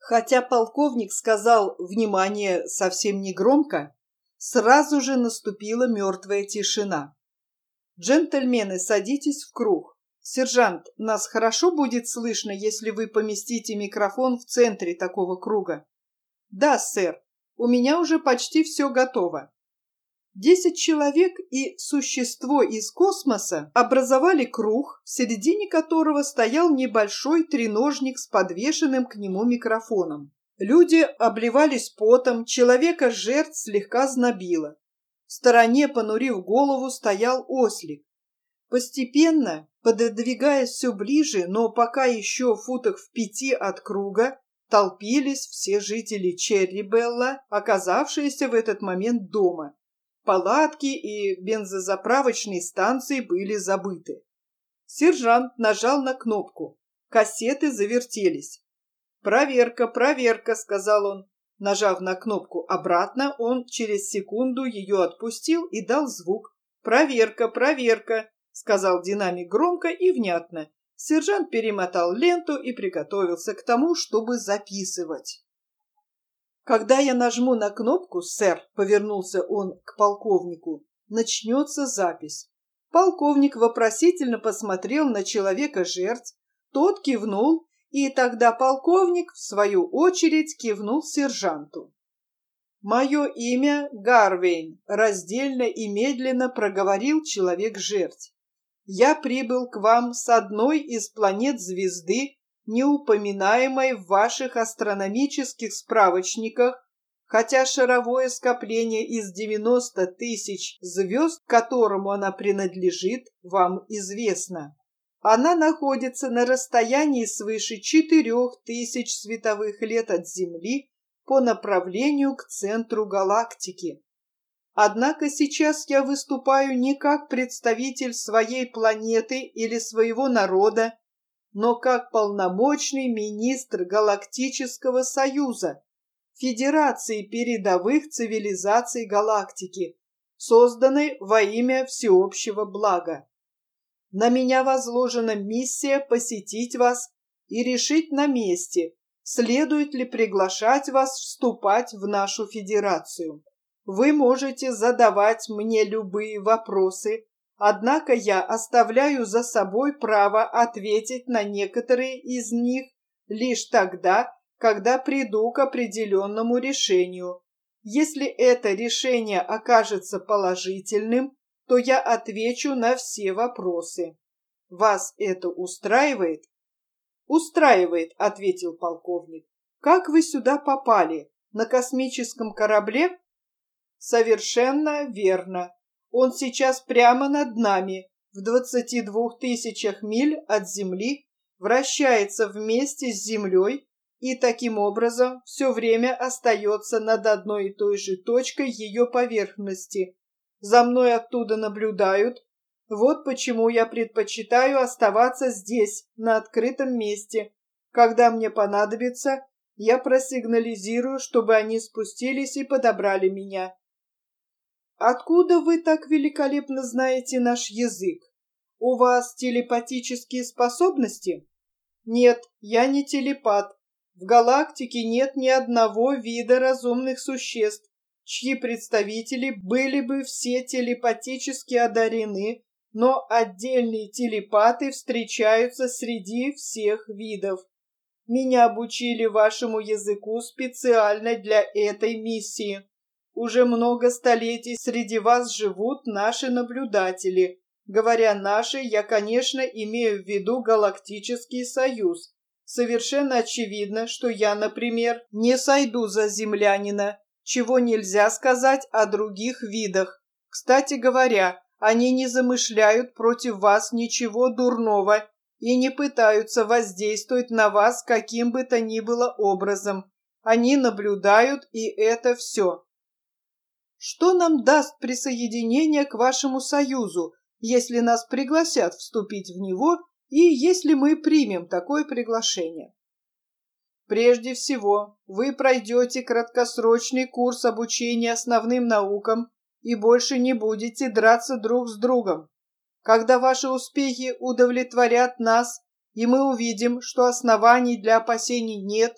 Хотя полковник сказал «внимание» совсем негромко, сразу же наступила мертвая тишина. «Джентльмены, садитесь в круг. Сержант, нас хорошо будет слышно, если вы поместите микрофон в центре такого круга?» «Да, сэр. У меня уже почти все готово». 10 человек и существо из космоса образовали круг, в середине которого стоял небольшой треножник с подвешенным к нему микрофоном. Люди обливались потом, человека жертв слегка знобило. В стороне, понурив голову, стоял ослик. Постепенно, пододвигаясь все ближе, но пока еще в футах в 5 от круга, толпились все жители Черрибелла, оказавшиеся в этот момент дома. Палатки и бензозаправочные станции были забыты. Сержант нажал на кнопку. Кассеты завертелись. «Проверка, проверка», — сказал он. Нажав на кнопку обратно, он через секунду ее отпустил и дал звук. «Проверка, проверка», — сказал динамик громко и внятно. Сержант перемотал ленту и приготовился к тому, чтобы записывать. «Когда я нажму на кнопку, сэр», — повернулся он к полковнику, — «начнется запись». Полковник вопросительно посмотрел на человека жертв, тот кивнул, и тогда полковник, в свою очередь, кивнул сержанту. «Мое имя Гарвейн», — раздельно и медленно проговорил человек жертв. «Я прибыл к вам с одной из планет звезды, неупоминаемой в ваших астрономических справочниках, хотя шаровое скопление из 90 тысяч звезд, которому она принадлежит, вам известно. Она находится на расстоянии свыше 4000 световых лет от Земли по направлению к центру галактики. Однако сейчас я выступаю не как представитель своей планеты или своего народа, но как полномочный министр Галактического Союза, Федерации передовых цивилизаций галактики, созданной во имя всеобщего блага. На меня возложена миссия посетить вас и решить на месте, следует ли приглашать вас вступать в нашу федерацию. Вы можете задавать мне любые вопросы, однако я оставляю за собой право ответить на некоторые из них лишь тогда, когда приду к определенному решению. Если это решение окажется положительным, то я отвечу на все вопросы. Вас это устраивает?» «Устраивает», — ответил полковник. «Как вы сюда попали? На космическом корабле?» «Совершенно верно. Он сейчас прямо над нами, в 22 тысячах миль от Земли, вращается вместе с Землей и таким образом все время остается над одной и той же точкой ее поверхности. За мной оттуда наблюдают. Вот почему я предпочитаю оставаться здесь, на открытом месте. Когда мне понадобится, я просигнализирую, чтобы они спустились и подобрали меня». «Откуда вы так великолепно знаете наш язык? У вас телепатические способности?» «Нет, я не телепат. В галактике нет ни одного вида разумных существ, чьи представители были бы все телепатически одарены, но отдельные телепаты встречаются среди всех видов. Меня обучили вашему языку специально для этой миссии. Уже много столетий среди вас живут наши наблюдатели. Говоря «наши», я, конечно, имею в виду Галактический Союз. Совершенно очевидно, что я, например, не сойду за землянина, чего нельзя сказать о других видах. Кстати говоря, они не замышляют против вас ничего дурного и не пытаются воздействовать на вас каким бы то ни было образом. Они наблюдают, и это все. Что нам даст присоединение к вашему союзу, если нас пригласят вступить в него и если мы примем такое приглашение? Прежде всего, вы пройдете краткосрочный курс обучения основным наукам и больше не будете драться друг с другом. Когда ваши успехи удовлетворят нас, и мы увидим, что оснований для опасений нет,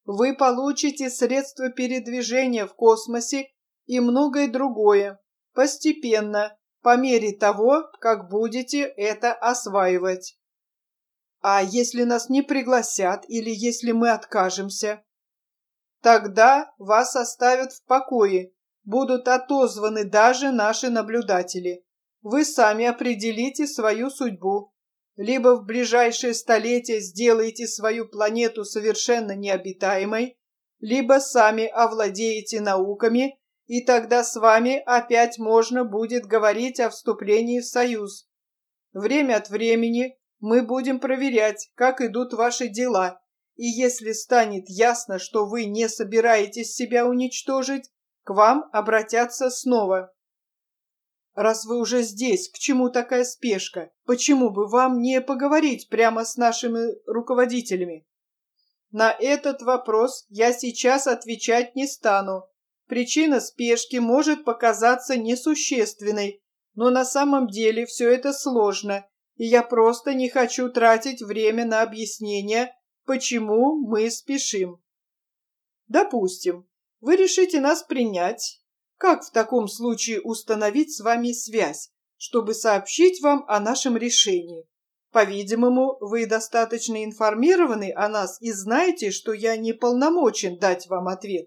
Вы получите средства передвижения в космосе и многое другое, постепенно, по мере того, как будете это осваивать. А если нас не пригласят или если мы откажемся? Тогда вас оставят в покое, будут отозваны даже наши наблюдатели. Вы сами определите свою судьбу. Либо в ближайшее столетие сделаете свою планету совершенно необитаемой, либо сами овладеете науками, и тогда с вами опять можно будет говорить о вступлении в Союз. Время от времени мы будем проверять, как идут ваши дела, и если станет ясно, что вы не собираетесь себя уничтожить, к вам обратятся снова. Раз вы уже здесь, к чему такая спешка? Почему бы вам не поговорить прямо с нашими руководителями? На этот вопрос я сейчас отвечать не стану. Причина спешки может показаться несущественной, но на самом деле все это сложно, и я просто не хочу тратить время на объяснение, почему мы спешим. Допустим, вы решите нас принять. Как в таком случае установить с вами связь, чтобы сообщить вам о нашем решении? По-видимому, вы достаточно информированы о нас и знаете, что я не полномочен дать вам ответ.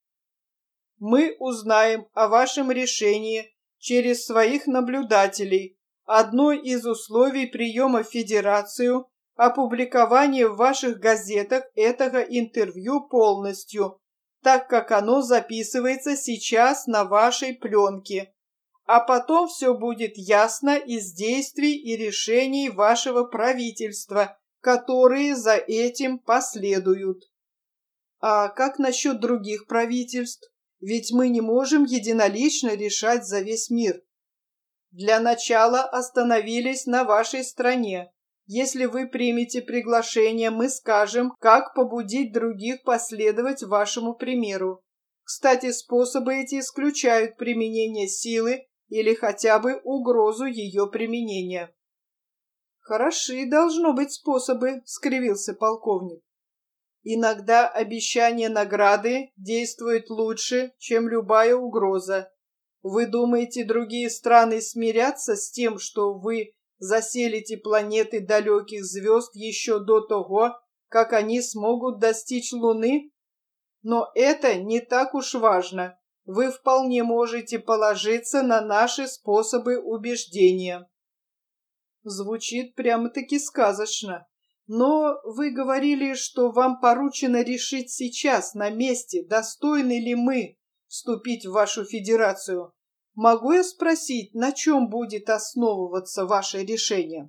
Мы узнаем о вашем решении через своих наблюдателей. Одно из условий приема в Федерацию – опубликование в ваших газетах этого интервью полностью, так как оно записывается сейчас на вашей пленке. А потом все будет ясно из действий и решений вашего правительства, которые за этим последуют. А как насчет других правительств? Ведь мы не можем единолично решать за весь мир. Для начала остановились на вашей стране. Если вы примете приглашение, мы скажем, как побудить других последовать вашему примеру. Кстати, способы эти исключают применение силы или хотя бы угрозу ее применения. «Хороши должно быть способы», — скривился полковник. «Иногда обещание награды действует лучше, чем любая угроза. Вы думаете, другие страны смирятся с тем, что вы заселите планеты далеких звезд еще до того, как они смогут достичь Луны? Но это не так уж важно. Вы вполне можете положиться на наши способы убеждения». Звучит прямо-таки сказочно. Но вы говорили, что вам поручено решить сейчас, на месте, достойны ли мы вступить в вашу федерацию. Могу я спросить, на чем будет основываться ваше решение?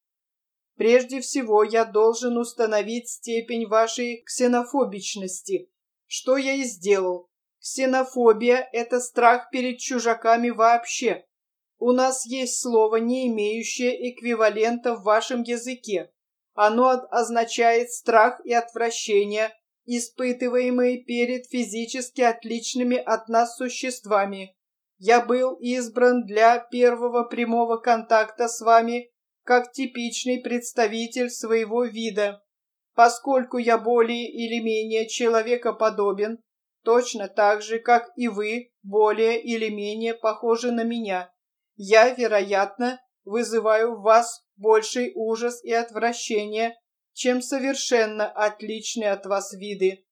Прежде всего, я должен установить степень вашей ксенофобичности, что я и сделал. Ксенофобия – это страх перед чужаками вообще. У нас есть слово, не имеющее эквивалента в вашем языке. Оно означает страх и отвращение, испытываемые перед физически отличными от нас существами. Я был избран для первого прямого контакта с вами как типичный представитель своего вида. Поскольку я более или менее человекоподобен, точно так же, как и вы более или менее похожи на меня, я, вероятно, вызываю в вас больший ужас и отвращение, чем совершенно отличные от вас виды.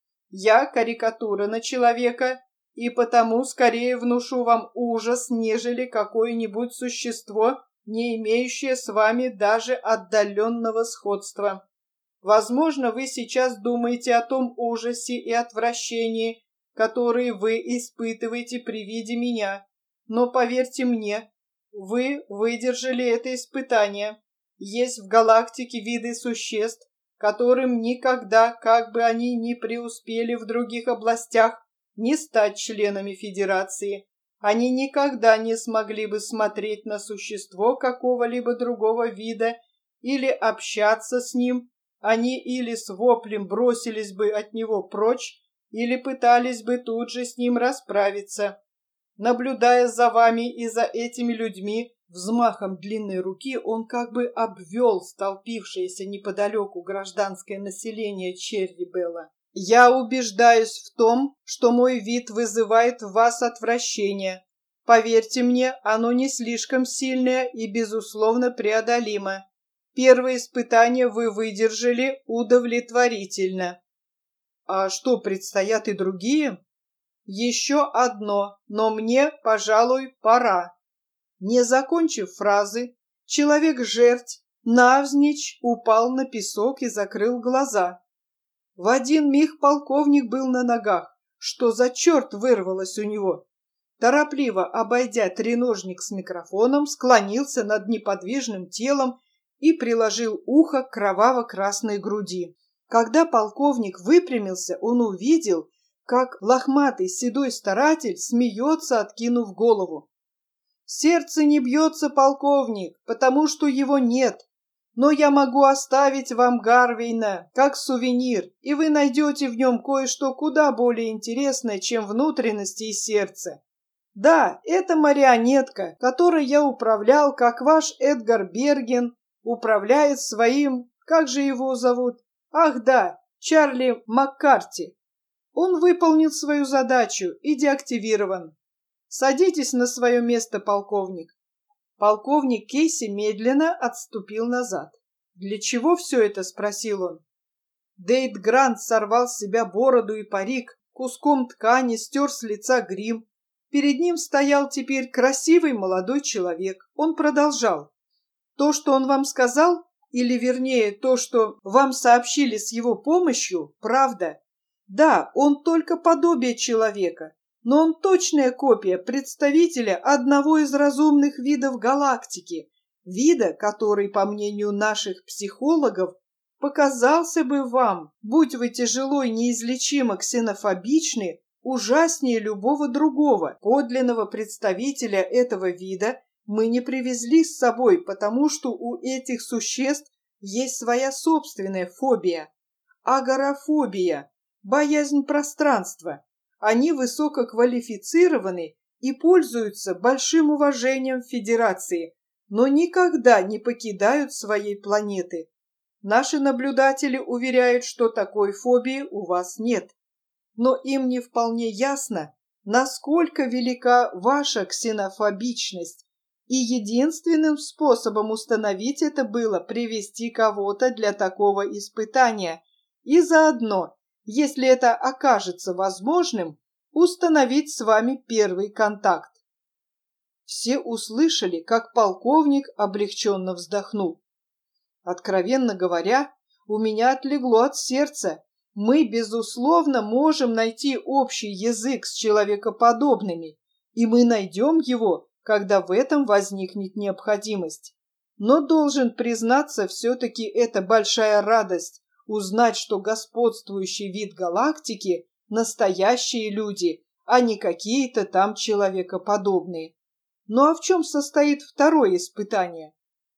Я карикатура на человека, и потому скорее внушу вам ужас, нежели какое-нибудь существо, не имеющее с вами даже отдаленного сходства. Возможно, вы сейчас думаете о том ужасе и отвращении, которые вы испытываете при виде меня, но поверьте мне, вы выдержали это испытание. Есть в галактике виды существ, которым никогда, как бы они ни преуспели в других областях, не стать членами Федерации. Они никогда не смогли бы смотреть на существо какого-либо другого вида или общаться с ним. Они или с воплем бросились бы от него прочь, или пытались бы тут же с ним расправиться. Наблюдая за вами и за этими людьми, взмахом длинной руки он как бы обвел столпившееся неподалеку гражданское население Черри-Белла. Я убеждаюсь в том, что мой вид вызывает в вас отвращение. Поверьте мне, оно не слишком сильное и, безусловно, преодолимо. Первое испытание вы выдержали удовлетворительно. А что, предстоят и другие? Еще одно, но мне, пожалуй, пора. Не закончив фразы, человек-жерть навзничь упал на песок и закрыл глаза. В один миг полковник был на ногах. Что за черт вырвалось у него? Торопливо обойдя треножник с микрофоном, склонился над неподвижным телом и приложил ухо к кроваво-красной груди. Когда полковник выпрямился, он увидел, как лохматый седой старатель смеется, откинув голову. «Сердце не бьется, полковник, потому что его нет. Но я могу оставить вам Гарвейна как сувенир, и вы найдете в нем кое-что куда более интересное, чем внутренности и сердце. Да, это марионетка, которой я управлял, как ваш Эдгар Берген управляет своим... Как же его зовут? Ах да, Чарли Маккарти. Он выполнил свою задачу и деактивирован. Садитесь на свое место, полковник». Полковник Кейси медленно отступил назад. «Для чего все это?» — спросил он. Дейт Грант сорвал с себя бороду и парик, куском ткани стер с лица грим. Перед ним стоял теперь красивый молодой человек. Он продолжал. «То, что он вам сказал, или вернее то, что вам сообщили с его помощью, правда. Да, он только подобие человека. Но он точная копия представителя одного из разумных видов галактики, вида, который, по мнению наших психологов, показался бы вам, будь вы тяжело и неизлечимо ксенофобичны, ужаснее любого другого. Подлинного представителя этого вида мы не привезли с собой, потому что у этих существ есть своя собственная фобия. Агорафобия, боязнь пространства. Они высококвалифицированы и пользуются большим уважением в Федерации, но никогда не покидают своей планеты. Наши наблюдатели уверяют, что такой фобии у вас нет. Но им не вполне ясно, насколько велика ваша ксенофобичность, и единственным способом установить это было привести кого-то для такого испытания и заодно, если это окажется возможным, установить с вами первый контакт. Все услышали, как полковник облегченно вздохнул. Откровенно говоря, у меня отлегло от сердца. Мы, безусловно, можем найти общий язык с человекоподобными, и мы найдем его, когда в этом возникнет необходимость. Но должен признаться, все-таки это большая радость узнать, что господствующий вид галактики – настоящие люди, а не какие-то там человекоподобные. Ну а в чем состоит второе испытание?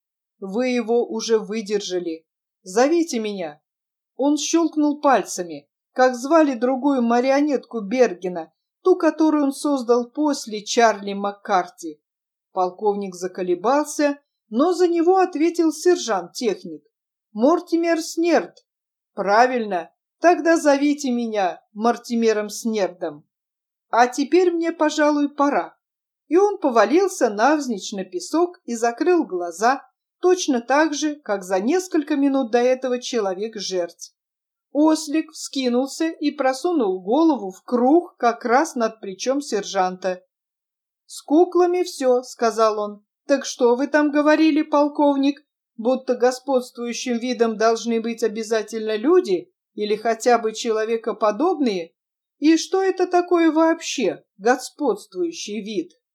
Вы его уже выдержали. Зовите меня. Он щелкнул пальцами, как звали другую марионетку Бергена, ту, которую он создал после Чарли Маккарти. Полковник заколебался, но за него ответил сержант-техник. Мортимер Снерд. Правильно, тогда зовите меня Мортимером Снердом. А теперь мне, пожалуй, пора. И он повалился навзничь на песок и закрыл глаза, точно так же, как за несколько минут до этого человек-жерть. Ослик вскинулся и просунул голову в круг как раз над плечом сержанта. «С куклами все», — сказал он. «Так что вы там говорили, полковник? Будто господствующим видом должны быть обязательно люди или хотя бы человекоподобные? И что это такое вообще, господствующий вид?»